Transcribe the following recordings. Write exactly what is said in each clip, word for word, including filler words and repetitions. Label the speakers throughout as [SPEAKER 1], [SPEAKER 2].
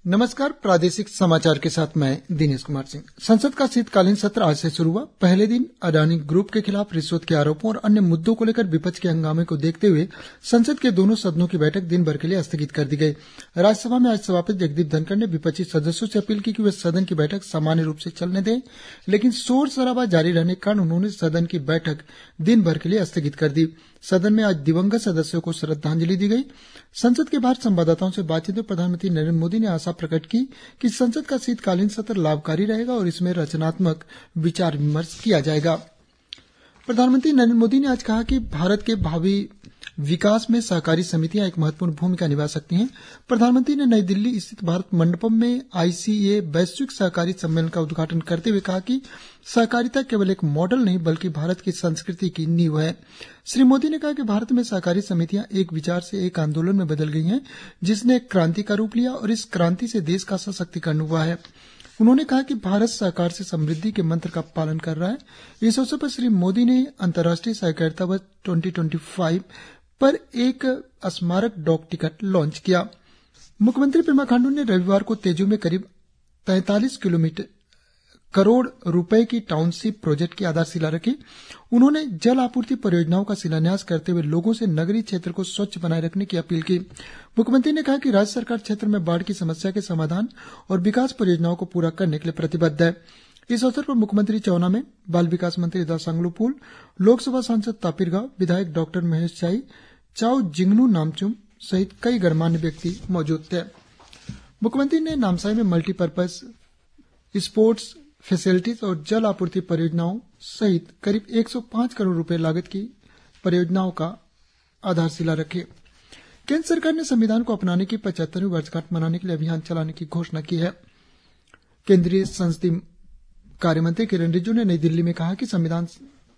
[SPEAKER 1] नमस्कार। प्रादेशिक समाचार के साथ मैं दिनेश कुमार सिंह। संसद का शीतकालीन सत्र आज से शुरू हुआ। पहले दिन अडानी ग्रुप के खिलाफ रिश्वत के आरोपों और अन्य मुद्दों को लेकर विपक्ष के हंगामे को देखते हुए संसद के दोनों सदनों की बैठक दिन भर के लिए स्थगित कर दी गई। राज्यसभा में आज सभापति जगदीप धनखड़ ने विपक्षी सदस्यों से अपील की कि वे सदन की बैठक सामान्य रूप से चलने दें, लेकिन शोर शराबा जारी रहने के कारण उन्होंने सदन की बैठक दिन भर के लिए स्थगित कर दी। सदन में आज दिवंगत सदस्यों को श्रद्धांजलि दी गई। संसद के बाहर संवाददाताओं से बातचीत में प्रधानमंत्री नरेंद्र मोदी ने आशा प्रकट की कि संसद का शीतकालीन सत्र लाभकारी रहेगा और इसमें रचनात्मक विचार विमर्श किया जाएगा। प्रधानमंत्री नरेंद्र मोदी ने आज कहा कि भारत के भावी विकास में सहकारी समितियां एक महत्वपूर्ण भूमिका निभा सकती हैं। प्रधानमंत्री ने नई दिल्ली स्थित भारत मंडपम में आईसीए वैश्विक सहकारी सम्मेलन का उद्घाटन करते हुए कहा कि सहकारिता केवल एक मॉडल नहीं बल्कि भारत की संस्कृति की नींव है। श्री मोदी ने कहा कि भारत में सहकारी समितियां एक विचार से एक आंदोलन में बदल गई हैं, जिसने एक क्रांति का रूप लिया और इस क्रांति से देश का सशक्तिकरण हुआ है। उन्होंने कहा कि भारत सहकार से समृद्धि के मंत्र का पालन कर रहा है। इस अवसर पर श्री मोदी ने अंतर्राष्ट्रीय सहकारिता वर्ष दो हज़ार पच्चीस पर एक स्मारक डाक टिकट लॉन्च किया। मुख्यमंत्री पेमा खांडू ने रविवार को तेजू में करीब तैंतालीस किलोमीटर करोड़ रुपए की टाउनशिप प्रोजेक्ट की आधारशिला रखी। उन्होंने जल आपूर्ति परियोजनाओं का शिलान्यास करते हुए लोगों से नगरीय क्षेत्र को स्वच्छ बनाए रखने की अपील की। मुख्यमंत्री ने कहा कि राज्य सरकार क्षेत्र में बाढ़ की समस्या के समाधान और विकास परियोजनाओं को पूरा करने के लिए प्रतिबद्ध है। इस अवसर पर मुख्यमंत्री चौना में बाल विकास मंत्री दासांगलु पुल, लोकसभा सांसद तापिर गाव, विधायक डॉक्टर महेश चाई, चाउ जिंगनू नामचुम सहित कई गणमान्य व्यक्ति मौजूद थे। मुख्यमंत्री ने नामसाई में मल्टीपर्पज स्पोर्ट्स फैसिलिटीज और जल आपूर्ति परियोजनाओं सहित करीब एक सौ पांच करोड़ रुपए लागत की परियोजनाओं का आधारशिला रखी। केंद्र सरकार ने संविधान को अपनाने की पचहत्तरवीं वर्षगांठ मनाने के लिए अभियान चलाने की घोषणा की है। केंद्रीय संसदीय कार्यमंत्री किरेन रिजिजू ने नई दिल्ली में कहा कि संविधान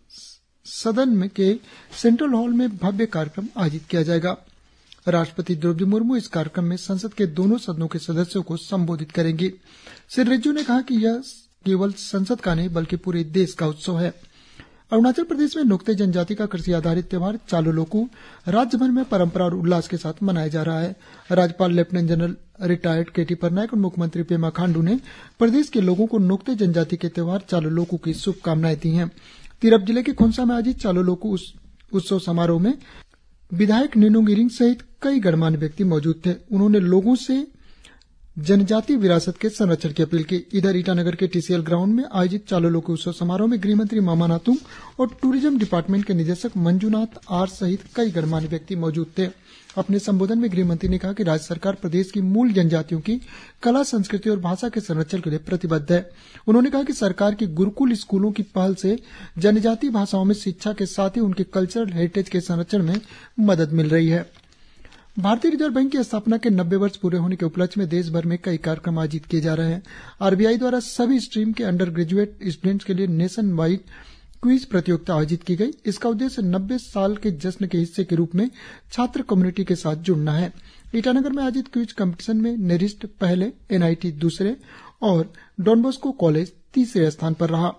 [SPEAKER 1] सदन में के सेंट्रल हॉल में भव्य कार्यक्रम आयोजित किया जाएगा। राष्ट्रपति द्रौपदी मुर्मू इस कार्यक्रम में संसद के दोनों सदनों के सदस्यों को संबोधित करेंगी। श्री रिजिजू ने कहा कि यह केवल संसद का नहीं बल्कि पूरे देश का उत्सव है। अरुणाचल प्रदेश में नोक्ते जनजाति का कृषि आधारित त्योहार चालो लोकू राज्यभर में परंपरा और उल्लास के साथ मनाया जा रहा है। राज्यपाल lieutenant general retired KT Patnaik और मुख्यमंत्री पेमा खांडू ने प्रदेश के लोगों को नोक्ते जनजाति के त्योहार चालो लोकू की शुभकामनाएं दी हैं। तिरप जिले के खोंसा में आयोजित चालो लोकू उत्सव समारोह में विधायक निनोंग इरिंग सहित कई गणमान्य व्यक्ति मौजूद थे। उन्होंने लोगों से जनजातीय विरासत के संरक्षण की अपील की। इधर ईटानगर के टीसीएल ग्राउंड में आयोजित चालो लोकू उत्सव समारोह में गृहमंत्री मामा नातुंग और टूरिज्म डिपार्टमेंट के निदेशक मंजूनाथ आर सहित कई गणमान्य व्यक्ति मौजूद थे। अपने संबोधन में गृहमंत्री ने कहा कि राज्य सरकार प्रदेश की मूल जनजातियों की कला, संस्कृति और भाषा के संरक्षण के लिए प्रतिबद्ध है। उन्होंने कहा कि सरकार की गुरुकुल स्कूलों की पहल से जनजातीय भाषाओं में शिक्षा के साथ ही उनके कल्चरल हेरिटेज के संरक्षण में मदद मिल रही है। भारतीय रिजर्व बैंक की स्थापना के नब्बे वर्ष पूरे होने के उपलक्ष्य में देश भर में कई कार्यक्रम आयोजित किए जा रहे हैं। आरबीआई द्वारा सभी स्ट्रीम के अंडर ग्रेजुएट स्टूडेंट्स के लिए नेशन वाइड क्विज प्रतियोगिता आयोजित की गई। इसका उद्देश्य नब्बे साल के जश्न के हिस्से के रूप में छात्र कम्युनिटी के साथ जुड़ना है। ईटानगर में आयोजित क्विज कंपटीशन में नेरिस्ट पहले, एनआईटी दूसरे और डॉनबोस्को कॉलेज तीसरे स्थान पर रहा।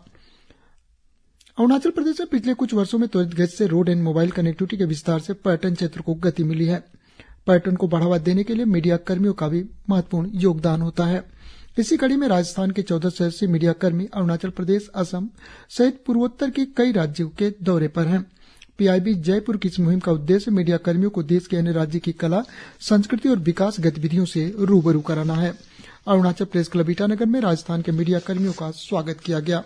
[SPEAKER 1] अरुणाचल प्रदेश में पिछले कुछ वर्षों में त्वरित गति से रोड एंड मोबाइल कनेक्टिविटी के विस्तार से पर्यटन क्षेत्र को गति मिली है। पर्यटन को बढ़ावा देने के लिए मीडिया कर्मियों का भी महत्वपूर्ण योगदान होता है। इसी कड़ी में राजस्थान के चौदह सदस्यीय मीडिया कर्मी अरुणाचल प्रदेश, असम सहित पूर्वोत्तर के कई राज्यों के दौरे पर हैं। पीआईबी जयपुर की इस मुहिम का उद्देश्य मीडिया कर्मियों को देश के अन्य राज्य की कला, संस्कृति और विकास गतिविधियों से रूबरू कराना है। अरुणाचल प्रेस क्लब ईटानगर में राजस्थान के मीडिया कर्मियों का स्वागत किया गया।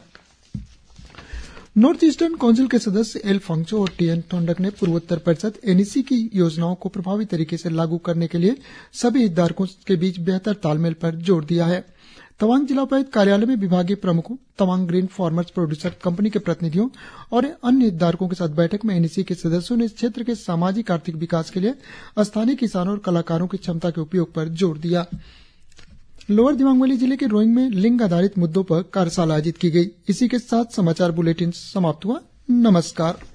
[SPEAKER 1] नॉर्थ ईस्टर्न काउंसिल के सदस्य एल फंगचो और टीएन टोंडक ने पूर्वोत्तर परिषद एनईसी की योजनाओं को प्रभावी तरीके से लागू करने के लिए सभी हितधारकों के बीच बेहतर तालमेल पर जोर दिया है। तवांग जिला उपायुक्त कार्यालय में विभागीय प्रमुखों, Tawang green farmers producer company के प्रतिनिधियों और अन्य हितधारकों के साथ बैठक में एनईसी के सदस्यों ने इस क्षेत्र के सामाजिक आर्थिक विकास के लिए स्थानीय किसानों और कलाकारों की क्षमता के उपयोग पर जोर दिया। लोअर दिबांग वैली जिले के रोइंग में लिंग आधारित मुद्दों पर कार्यशाला आयोजित की गई। इसी के साथ समाचार बुलेटिन समाप्त हुआ। नमस्कार।